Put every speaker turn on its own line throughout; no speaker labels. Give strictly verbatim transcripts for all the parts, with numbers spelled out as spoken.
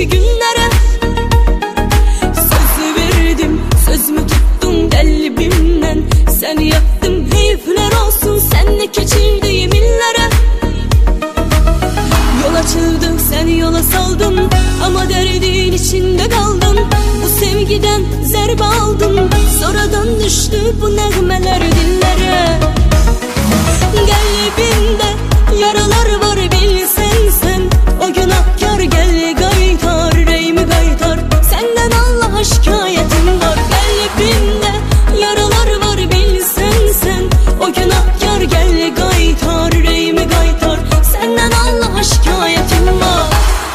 günlere. Söz verdim, sözümü tuttum kalbimden. Seni yaktım, heyifler olsun senle geçirdiğim illere. Yol açıldı, seni yola saldım, ama derdin içinde kaldım. Bu sevgiden zerbe aldım, sonradan düştü bu nağmeler dillere. Kalbimde yaralar var bilsen sen, o günahkar gel gaytar, reymi gaytar. Senden Allah'a şikayetim var. Kalbimde yaralar var bilsen sen, o günahkar gel gaytar, reymi gaytar. Senden Allah'a şikayetim var.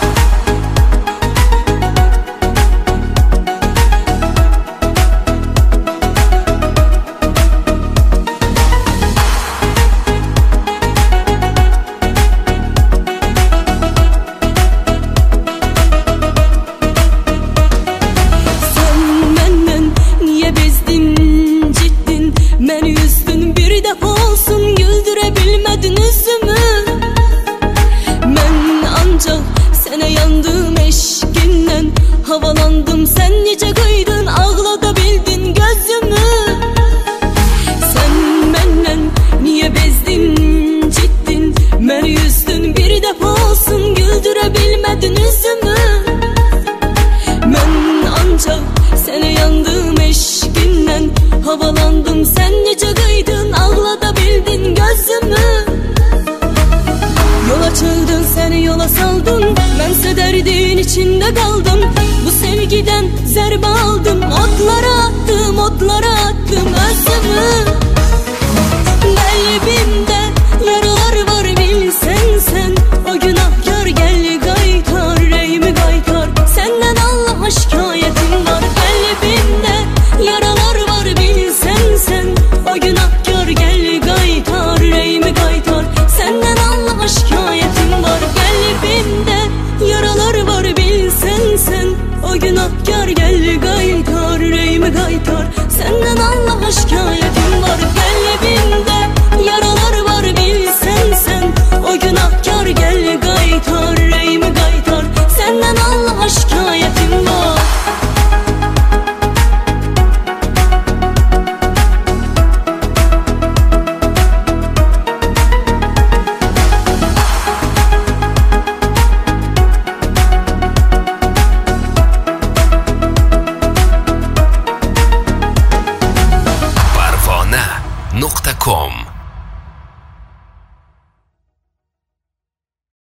Havalandım, sen nice kıydın, ağlatabildin gözümü. Sen benden niye bezdin cidden, beni üzdün, bir defa olsun güldürebilmedin yüzümü. Ben ancak sana yandım eşkinden, havalandım, sen nice kıydın, ağlatabildin gözümü. Yol açıldın, seni yola saldın, bense derdin içinde kaldım.